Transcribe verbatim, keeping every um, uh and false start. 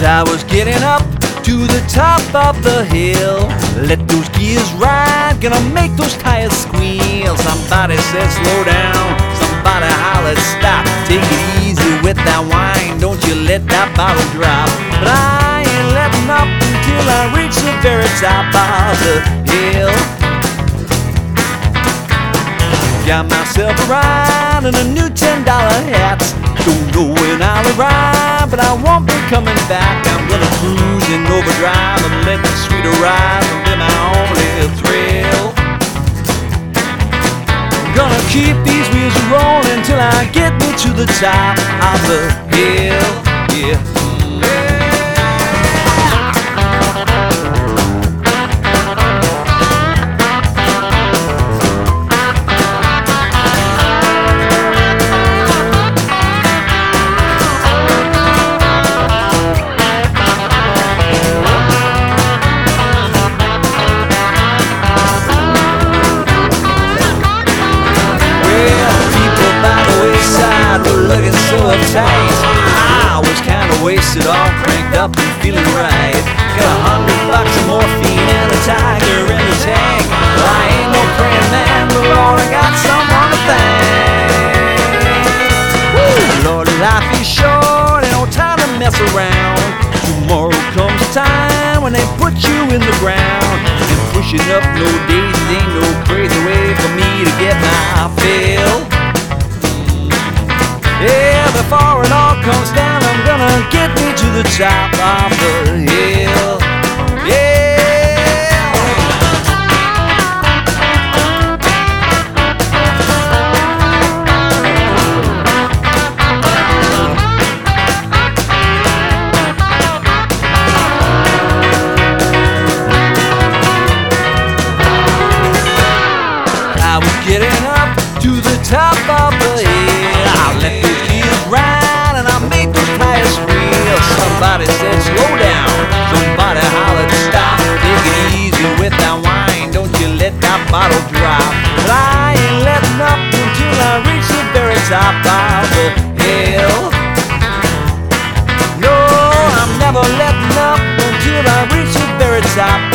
As I was getting up to the top of the hill, let those gears ride, gonna make those tires squeal. Somebody said slow down, somebody hollered stop. Take it easy with that wine, don't you let that bottle drop. But I ain't letting up until I reach the very top of the hill. Got myself a ride and a new ten dollar hat. Don't know when I'll arrive, but I won't be coming back. I'm gonna cruise in overdrive and let the sweet arrive and be my only thrill. Gonna keep these wheels rolling till I get me to the top of the hill. Yeah. I was kinda wasted, all cranked up and feeling right. Got a hundred bucks of morphine and a tiger in the tank. Well, I ain't no praying man, but Lord, I got someone to thank. Woo! Lord, life is short, ain't no time to mess around. Tomorrow comes a time when they put you in the ground. And pushing up no daisies ain't no crazy way for me to get my fill. Yeah, before it all comes down, I'm gonna get me to the top of the hill. Yeah. I was getting up to the top of the hill. I let those gears ride and I made those tires squeal. Somebody said slow down, somebody hollered stop. Take it easy with that wine, don't you let that bottle drop. But I ain't letting up until I reach the very top of the hill. No, I'm never letting up until I reach the very top